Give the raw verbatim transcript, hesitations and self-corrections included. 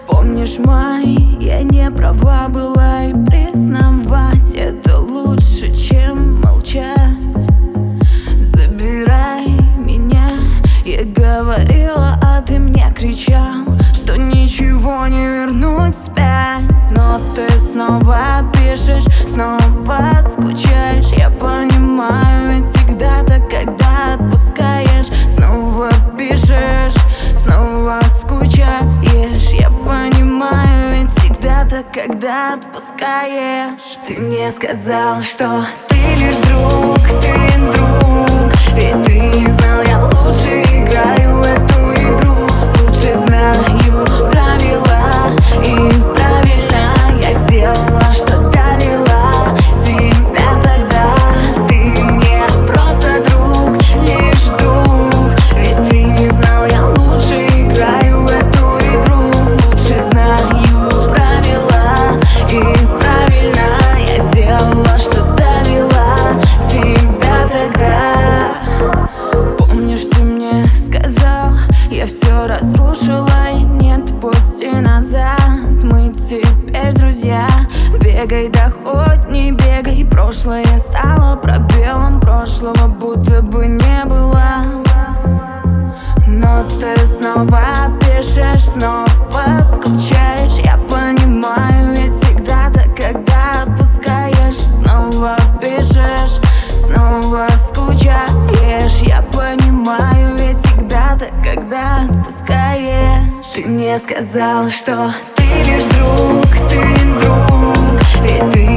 Помнишь май, я не права была, и признавать это лучше, чем молчать. Забирай меня, я говорила, а ты мне кричал, что ничего не вернуть вспять. Но ты снова пишешь, снова скучаешь. Я понимаю, ведь всегда так, когда отпускаешь. Снова пишешь, снова скучаешь. Я понимаю, ведь всегда так, когда отпускаешь. Ты мне сказал, что ты лишь друг, ты друг. Ведь ты не знал, я лучше играю в эту игру. Лучше знаю правила, и правильно я сделала, что довела тебя тогда. Ты мне просто друг, лишь друг. Ведь ты не знал, я лучше играю в эту игру. Лучше знаю правила, и правильно я сделала, что довела тебя тогда. Помнишь, ты мне сказал, я все разрушила, и нет пути назад. Мы теперь друзья. Бегай, да хоть не бегай. Прошлое стало пробелом, прошлого будто бы не было. Но ты снова пишешь, снова скучаешь. Я понимаю, ведь всегда так, когда отпускаешь. Снова пишешь, снова скучаешь. Я понимаю, ведь всегда так, когда отпускаешь. Ты мне сказал, что ты лишь друг, ты друг. Ведь ты